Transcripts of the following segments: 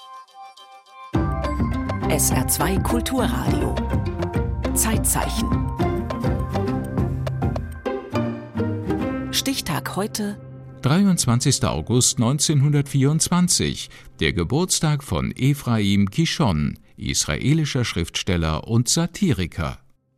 SR2 Kulturradio. Zeitzeichen. Stichtag heute: 23. August 1924, der Geburtstag von Ephraim Kishon, israelischer Schriftsteller und Satiriker.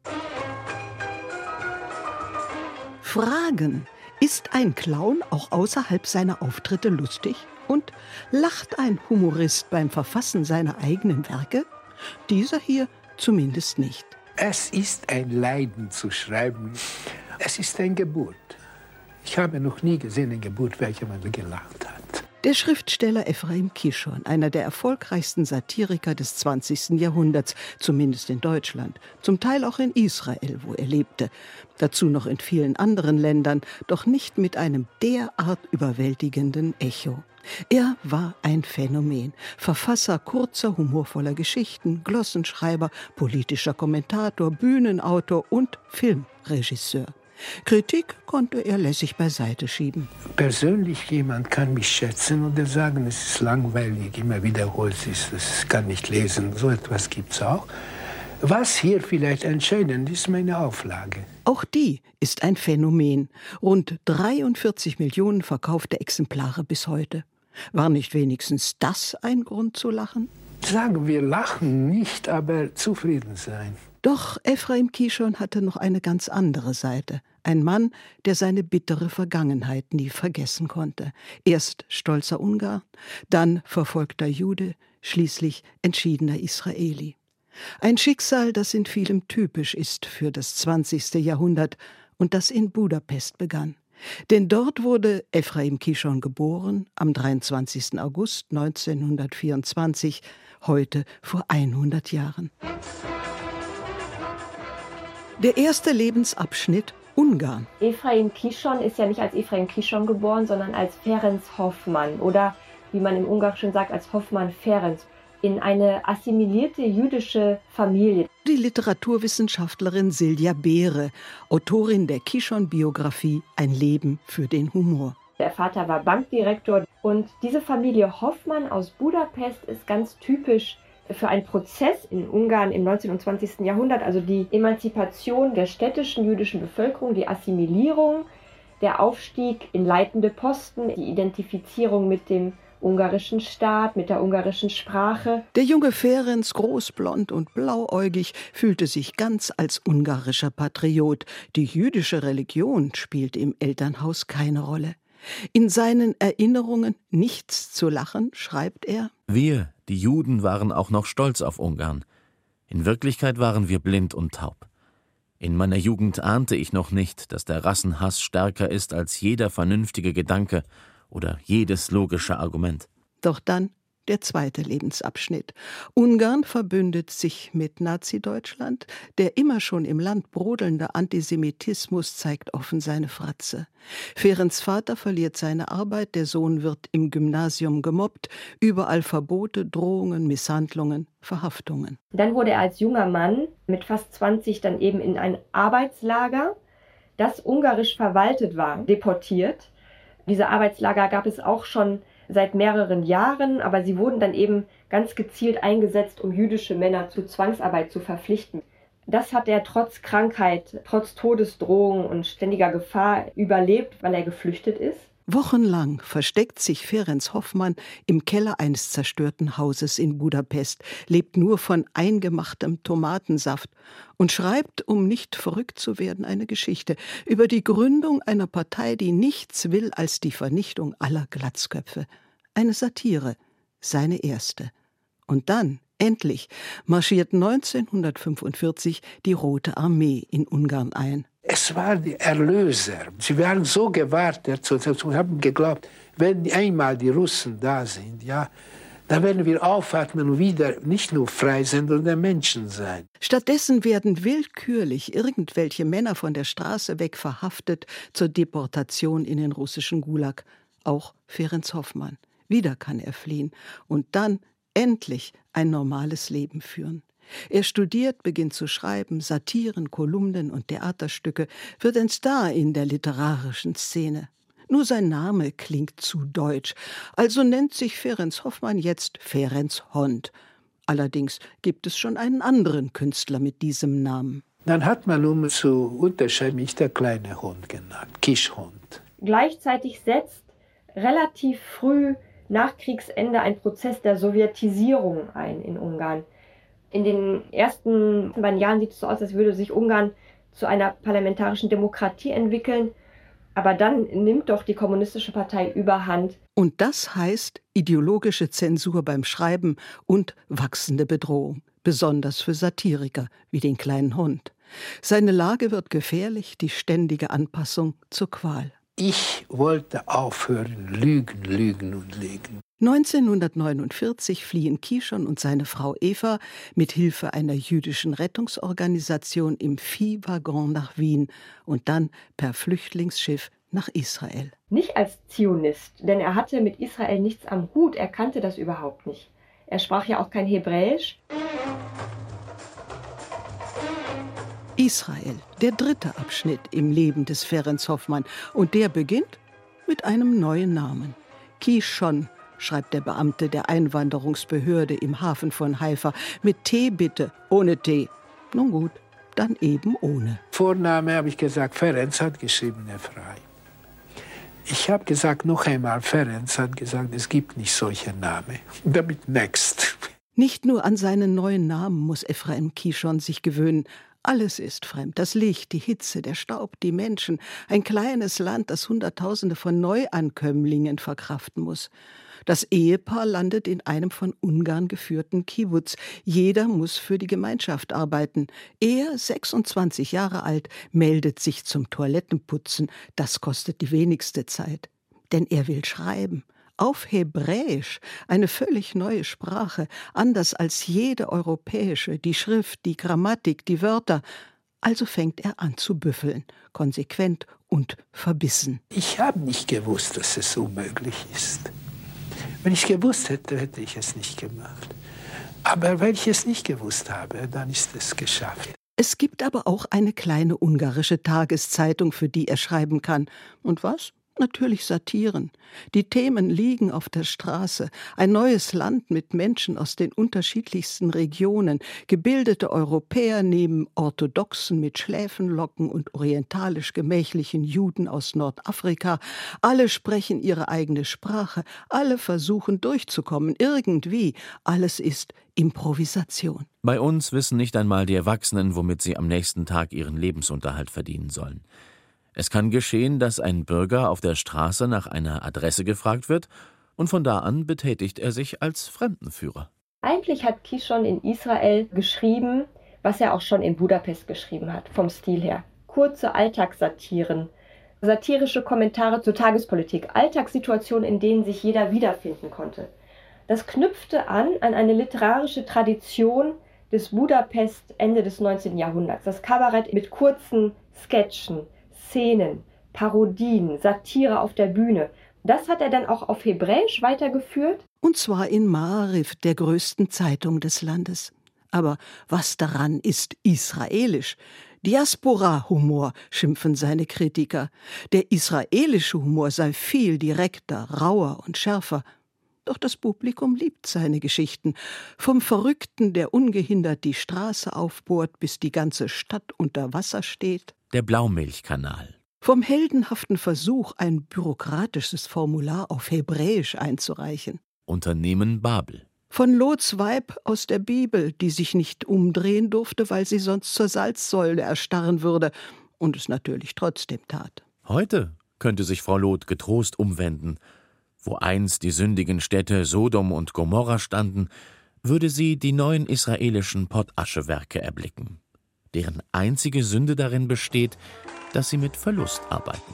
Fragen: Ist ein Clown auch außerhalb seiner Auftritte lustig? Und lacht ein Humorist beim Verfassen seiner eigenen Werke? Dieser hier zumindest nicht. Es ist ein Leiden zu schreiben. Es ist eine Geburt. Ich habe noch nie gesehen eine Geburt, welche man gelacht hat. Der Schriftsteller Ephraim Kishon, einer der erfolgreichsten Satiriker des 20. Jahrhunderts, zumindest in Deutschland, zum Teil auch in Israel, wo er lebte, dazu noch in vielen anderen Ländern, doch nicht mit einem derart überwältigenden Echo. Er war ein Phänomen, Verfasser kurzer, humorvoller Geschichten, Glossenschreiber, politischer Kommentator, Bühnenautor und Filmregisseur. Kritik konnte er lässig beiseite schieben. Persönlich jemand kann mich schätzen oder sagen, es ist langweilig, immer wiederholt ist, das kann nicht lesen, so etwas gibt es auch. Was hier vielleicht entscheidend ist, meine Auflage. Auch die ist ein Phänomen. Rund 43 Millionen verkaufte Exemplare bis heute. War nicht wenigstens das ein Grund zu lachen? Sagen wir lachen nicht, aber zufrieden sein. Doch Ephraim Kishon hatte noch eine ganz andere Seite. Ein Mann, der seine bittere Vergangenheit nie vergessen konnte. Erst stolzer Ungar, dann verfolgter Jude, schließlich entschiedener Israeli. Ein Schicksal, das in vielem typisch ist für das 20. Jahrhundert und das in Budapest begann. Denn dort wurde Ephraim Kishon geboren, am 23. August 1924, heute vor 100 Jahren. Der erste Lebensabschnitt: Ungarn. Ephraim Kishon ist ja nicht als Ephraim Kishon geboren, sondern als Ferenc Hoffmann oder, wie man im Ungarischen sagt, als Hoffmann Ferenc, in eine assimilierte jüdische Familie. Die Literaturwissenschaftlerin Silja Behre, Autorin der Kishon-Biografie Ein Leben für den Humor. Der Vater war Bankdirektor und diese Familie Hoffmann aus Budapest ist ganz typisch für einen Prozess in Ungarn im 19. und 20. Jahrhundert, also die Emanzipation der städtischen jüdischen Bevölkerung, die Assimilierung, der Aufstieg in leitende Posten, die Identifizierung mit dem ungarischen Staat, mit der ungarischen Sprache. Der junge Ferenc, großblond und blauäugig, fühlte sich ganz als ungarischer Patriot. Die jüdische Religion spielte im Elternhaus keine Rolle. In seinen Erinnerungen Nichts zu lachen schreibt er: Wir, die Juden, waren auch noch stolz auf Ungarn. In Wirklichkeit waren wir blind und taub. In meiner Jugend ahnte ich noch nicht, dass der Rassenhass stärker ist als jeder vernünftige Gedanke oder jedes logische Argument. Doch dann der zweite Lebensabschnitt. Ungarn verbündet sich mit Nazi-Deutschland. Der immer schon im Land brodelnde Antisemitismus zeigt offen seine Fratze. Ferencs Vater verliert seine Arbeit, der Sohn wird im Gymnasium gemobbt, überall Verbote, Drohungen, Misshandlungen, Verhaftungen. Dann wurde er als junger Mann mit fast 20 dann eben in ein Arbeitslager, das ungarisch verwaltet war, deportiert. Diese Arbeitslager gab es auch schon seit mehreren Jahren, aber sie wurden dann eben ganz gezielt eingesetzt, um jüdische Männer zur Zwangsarbeit zu verpflichten. Das hat er trotz Krankheit, trotz Todesdrohung und ständiger Gefahr überlebt, weil er geflüchtet ist. Wochenlang versteckt sich Ferenc Hoffmann im Keller eines zerstörten Hauses in Budapest, lebt nur von eingemachtem Tomatensaft und schreibt, um nicht verrückt zu werden, eine Geschichte über die Gründung einer Partei, die nichts will als die Vernichtung aller Glatzköpfe. Eine Satire, seine erste. Und dann, endlich, marschiert 1945 die Rote Armee in Ungarn ein. Es war die Erlöser. Sie waren so gewartet, sie haben geglaubt, wenn einmal die Russen da sind, ja, dann werden wir aufatmen und wieder nicht nur frei sein, sondern Menschen sein. Stattdessen werden willkürlich irgendwelche Männer von der Straße weg verhaftet zur Deportation in den russischen Gulag. Auch Ferenc Hoffmann. Wieder kann er fliehen und dann endlich ein normales Leben führen. Er studiert, beginnt zu schreiben, Satiren, Kolumnen und Theaterstücke, wird ein Star in der literarischen Szene. Nur sein Name klingt zu deutsch, also nennt sich Ferenc Hoffmann jetzt Ferenc Hond. Allerdings gibt es schon einen anderen Künstler mit diesem Namen. Dann hat man, um zu unterscheiden, mich der kleine Hund genannt, Kischhond. Gleichzeitig setzt relativ früh nach Kriegsende ein Prozess der Sowjetisierung ein in Ungarn. In den ersten beiden Jahren sieht es so aus, als würde sich Ungarn zu einer parlamentarischen Demokratie entwickeln. Aber dann nimmt doch die Kommunistische Partei überhand. Und das heißt ideologische Zensur beim Schreiben und wachsende Bedrohung, besonders für Satiriker wie den kleinen Hund. Seine Lage wird gefährlich, die ständige Anpassung zur Qual. Ich wollte aufhören, lügen und lügen. 1949 fliehen Kishon und seine Frau Eva mit Hilfe einer jüdischen Rettungsorganisation im Viehwaggon nach Wien und dann per Flüchtlingsschiff nach Israel. Nicht als Zionist, denn er hatte mit Israel nichts am Hut, er kannte das überhaupt nicht. Er sprach ja auch kein Hebräisch. Israel, der dritte Abschnitt im Leben des Ferenc Hoffmann. Und der beginnt mit einem neuen Namen. Kishon, schreibt der Beamte der Einwanderungsbehörde im Hafen von Haifa. Mit T bitte, ohne T. Nun gut, dann eben ohne. Vorname habe ich gesagt, Ferenc hat geschrieben, Ephraim. Ich habe gesagt, noch einmal, Ferenc hat gesagt, es gibt nicht solche Namen. Und damit next. Nicht nur an seinen neuen Namen muss Ephraim Kishon sich gewöhnen. Alles ist fremd. Das Licht, die Hitze, der Staub, die Menschen. Ein kleines Land, das Hunderttausende von Neuankömmlingen verkraften muss. Das Ehepaar landet in einem von Ungarn geführten Kibbuz. Jeder muss für die Gemeinschaft arbeiten. Er, 26 Jahre alt, meldet sich zum Toilettenputzen. Das kostet die wenigste Zeit. Denn er will schreiben. Auf Hebräisch, eine völlig neue Sprache, anders als jede europäische, die Schrift, die Grammatik, die Wörter. Also fängt er an zu büffeln, konsequent und verbissen. Ich habe nicht gewusst, dass es unmöglich ist. Wenn ich es gewusst hätte, hätte ich es nicht gemacht. Aber weil ich es nicht gewusst habe, dann ist es geschafft. Es gibt aber auch eine kleine ungarische Tageszeitung, für die er schreiben kann. Und was? Natürlich Satiren. Die Themen liegen auf der Straße. Ein neues Land mit Menschen aus den unterschiedlichsten Regionen. Gebildete Europäer neben Orthodoxen mit Schläfenlocken und orientalisch gemächlichen Juden aus Nordafrika. Alle sprechen ihre eigene Sprache. Alle versuchen durchzukommen. Irgendwie. Alles ist Improvisation. Bei uns wissen nicht einmal die Erwachsenen, womit sie am nächsten Tag ihren Lebensunterhalt verdienen sollen. Es kann geschehen, dass ein Bürger auf der Straße nach einer Adresse gefragt wird und von da an betätigt er sich als Fremdenführer. Eigentlich hat Kishon in Israel geschrieben, was er auch schon in Budapest geschrieben hat, vom Stil her. Kurze Alltagssatiren, satirische Kommentare zur Tagespolitik, Alltagssituationen, in denen sich jeder wiederfinden konnte. Das knüpfte an eine literarische Tradition des Budapest Ende des 19. Jahrhunderts. Das Kabarett mit kurzen Sketchen, Szenen, Parodien, Satire auf der Bühne. Das hat er dann auch auf Hebräisch weitergeführt. Und zwar in Maariv, der größten Zeitung des Landes. Aber was daran ist israelisch? Diaspora-Humor, schimpfen seine Kritiker. Der israelische Humor sei viel direkter, rauer und schärfer. Doch das Publikum liebt seine Geschichten. Vom Verrückten, der ungehindert die Straße aufbohrt, bis die ganze Stadt unter Wasser steht. Der Blaumilchkanal. Vom heldenhaften Versuch, ein bürokratisches Formular auf Hebräisch einzureichen. Unternehmen Babel. Von Lots Weib aus der Bibel, die sich nicht umdrehen durfte, weil sie sonst zur Salzsäule erstarren würde und es natürlich trotzdem tat. Heute könnte sich Frau Lot getrost umwenden. Wo einst die sündigen Städte Sodom und Gomorra standen, würde sie die neuen israelischen Potaschewerke erblicken, deren einzige Sünde darin besteht, dass sie mit Verlust arbeiten.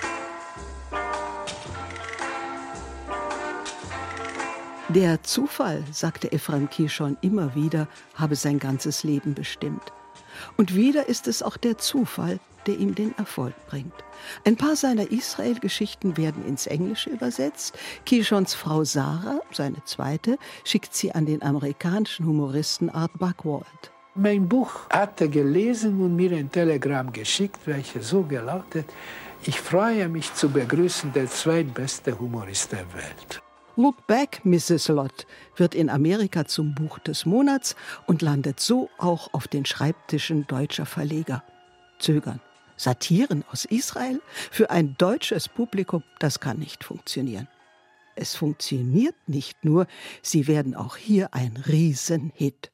Der Zufall, sagte Ephraim Kishon immer wieder, habe sein ganzes Leben bestimmt. Und wieder ist es auch der Zufall, der ihm den Erfolg bringt. Ein paar seiner Israel-Geschichten werden ins Englische übersetzt. Kishons Frau Sarah, seine zweite, schickt sie an den amerikanischen Humoristen Art Buchwald. Mein Buch hat er gelesen und mir ein Telegramm geschickt, welches so gelautet: Ich freue mich zu begrüßen, der zweitbeste Humorist der Welt. Look Back, Mrs. Lott wird in Amerika zum Buch des Monats und landet so auch auf den Schreibtischen deutscher Verleger. Zögern. Satiren aus Israel? Für ein deutsches Publikum, das kann nicht funktionieren. Es funktioniert nicht nur, sie werden auch hier ein Riesenhit.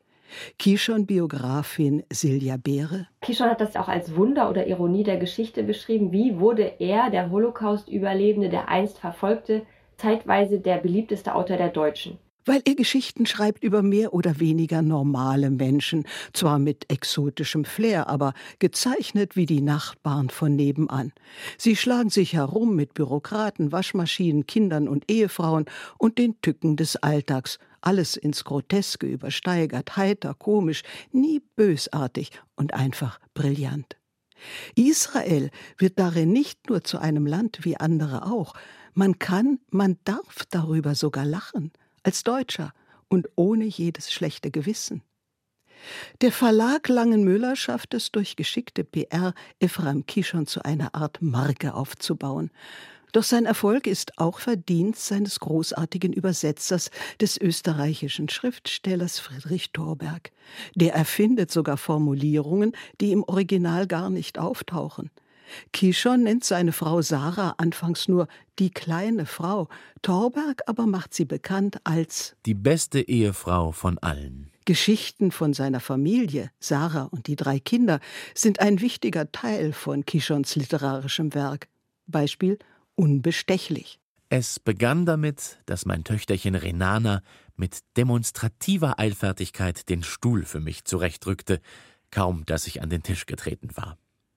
Kishon-Biografin Silja Beere. Kishon hat das auch als Wunder oder Ironie der Geschichte beschrieben. Wie wurde er, der Holocaust-Überlebende, der einst Verfolgte, zeitweise der beliebteste Autor der Deutschen? Weil er Geschichten schreibt über mehr oder weniger normale Menschen, zwar mit exotischem Flair, aber gezeichnet wie die Nachbarn von nebenan. Sie schlagen sich herum mit Bürokraten, Waschmaschinen, Kindern und Ehefrauen und den Tücken des Alltags. Alles ins Groteske übersteigert, heiter, komisch, nie bösartig und einfach brillant. Israel wird darin nicht nur zu einem Land wie andere auch. Man darf darüber sogar lachen. Als Deutscher und ohne jedes schlechte Gewissen. Der Verlag Langenmüller schafft es durch geschickte PR, Ephraim Kishon zu einer Art Marke aufzubauen. Doch sein Erfolg ist auch Verdienst seines großartigen Übersetzers, des österreichischen Schriftstellers Friedrich Thorberg. Der erfindet sogar Formulierungen, die im Original gar nicht auftauchen. Kishon nennt seine Frau Sarah anfangs nur die kleine Frau, Thorberg aber macht sie bekannt als die beste Ehefrau von allen. Geschichten von seiner Familie, Sarah und die 3 Kinder, sind ein wichtiger Teil von Kishons literarischem Werk. Beispiel Unbestechlich. Es begann damit, dass mein Töchterchen Renana mit demonstrativer Eilfertigkeit den Stuhl für mich zurechtrückte, kaum dass ich an den Tisch getreten war.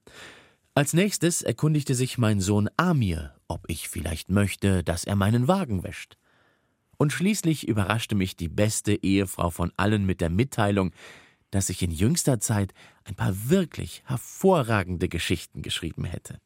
Als nächstes erkundigte sich mein Sohn Amir, ob ich vielleicht möchte, dass er meinen Wagen wäscht. Und schließlich überraschte mich die beste Ehefrau von allen mit der Mitteilung, dass ich in jüngster Zeit ein paar wirklich hervorragende Geschichten geschrieben hätte.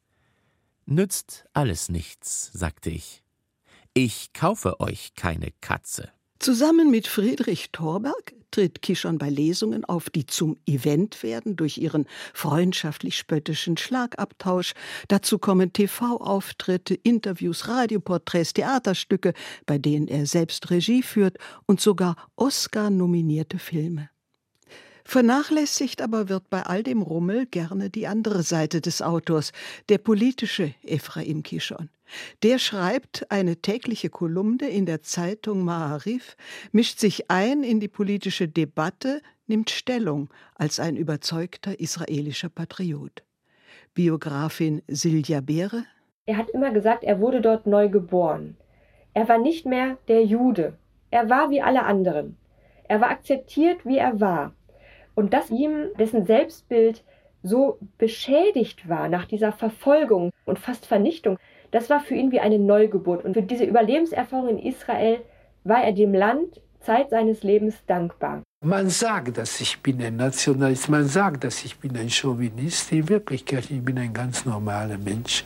»Nützt alles nichts«, sagte ich. »Ich kaufe euch keine Katze.« Zusammen mit Friedrich Thorberg tritt Kishon bei Lesungen auf, die zum Event werden durch ihren freundschaftlich-spöttischen Schlagabtausch. Dazu kommen TV-Auftritte, Interviews, Radioporträts, Theaterstücke, bei denen er selbst Regie führt und sogar Oscar-nominierte Filme. Vernachlässigt aber wird bei all dem Rummel gerne die andere Seite des Autors, der politische Ephraim Kishon. Der schreibt eine tägliche Kolumne in der Zeitung Ma'arif, mischt sich ein in die politische Debatte, nimmt Stellung als ein überzeugter israelischer Patriot. Biografin Silja Beere. Er hat immer gesagt, er wurde dort neu geboren. Er war nicht mehr der Jude. Er war wie alle anderen. Er war akzeptiert, wie er war. Und dass ihm dessen Selbstbild so beschädigt war nach dieser Verfolgung und fast Vernichtung, das war für ihn wie eine Neugeburt. Und für diese Überlebenserfahrung in Israel war er dem Land Zeit seines Lebens dankbar. Man sagt, dass ich bin ein Nationalist, man sagt, dass ich bin ein Chauvinist. In Wirklichkeit, ich bin ein ganz normaler Mensch,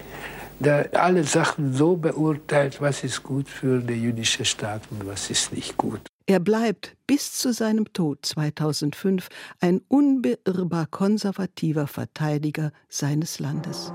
der alle Sachen so beurteilt, was ist gut für den jüdischen Staat und was ist nicht gut. Er bleibt bis zu seinem Tod 2005 ein unbeirrbar konservativer Verteidiger seines Landes.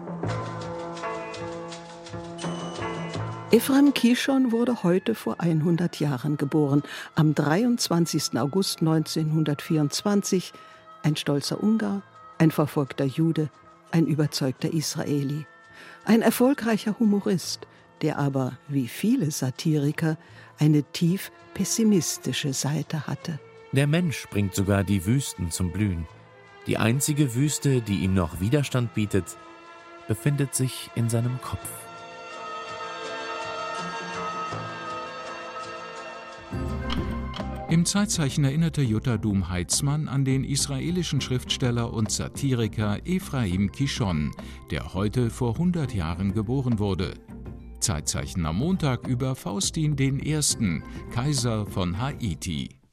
Ephraim Kishon wurde heute vor 100 Jahren geboren, am 23. August 1924, ein stolzer Ungar, ein verfolgter Jude, ein überzeugter Israeli. Ein erfolgreicher Humorist, der aber, wie viele Satiriker, eine tief pessimistische Seite hatte. Der Mensch bringt sogar die Wüsten zum Blühen. Die einzige Wüste, die ihm noch Widerstand bietet, befindet sich in seinem Kopf. Im Zeitzeichen erinnerte Jutta Dum-Heitzmann an den israelischen Schriftsteller und Satiriker Ephraim Kishon, der heute vor 100 Jahren geboren wurde. Zeitzeichen am Montag über Faustin I., Kaiser von Haiti.